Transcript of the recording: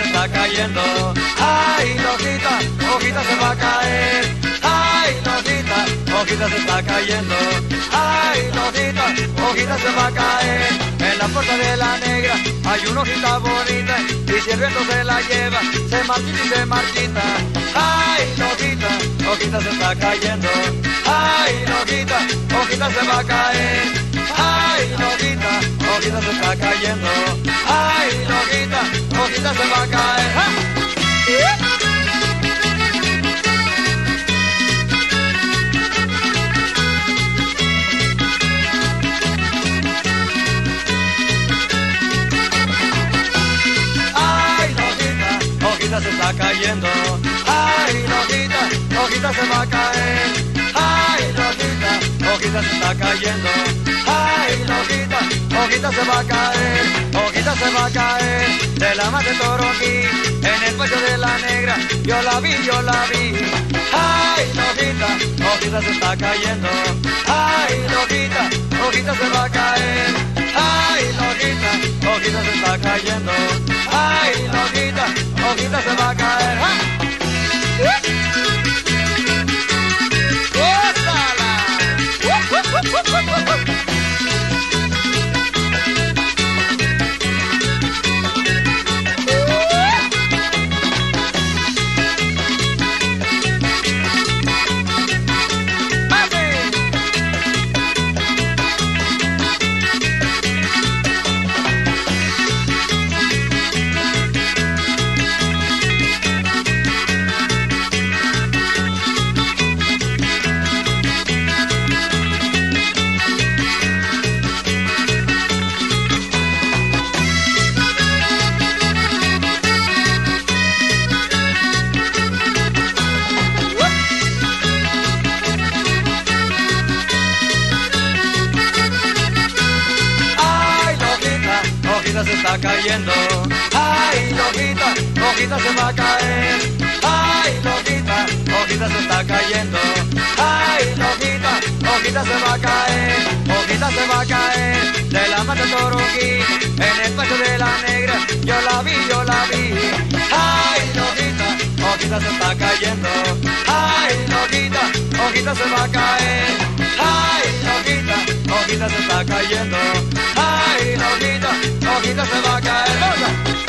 está cayendo. Ay, Lojita, Hojita se va a caer. Ay, Lojita, Hojita se está cayendo. Ay, Lojita, Hojita se va a caer. En la puerta de la negra hay una hojita bonita y si el viento se la lleva, se marchita y se marchita. Ay, Lojita, Hojita se está cayendo. Ay, Lojita, Hojita se va a caer. Ay, Lojita, Hojita se está cayendo. Ay, Lojita, Hojita se va a caer. ¡Ja! Hojita se está cayendo. Ay, Lojita, Hojita se va a caer. Ay, Lojita, Hojita se está cayendo. Ay, Lojita, Hojita se va a caer. Hojita se va a caer de la mar de Toronquí, en el pecho de la negra. Yo la vi, yo la vi. Ay, Lojita, Hojita se está cayendo. Ay, Lojita, Hojita se va a caer. Ay, Lojita, Hojita se está cayendo. Ay, Lojita, Hojita se va a caer. ¡Ja! ¡Gózala! Se está cayendo. Ay, Lojita, Hojita se va a caer. Ay, Lojita, Hojita se está cayendo. Ay, Lojita, Hojita se va a caer. Hojita se va a caer de la mar de Toronquí, en el pecho de la negra. Yo la vi, yo la vi. Ay, Lojita, Hojita se está cayendo. Ay, Lojita, Hojita se va a caer. Ay, Lojita, Hojita se está cayendo. Ay, Lojita, Hojita se va a caer.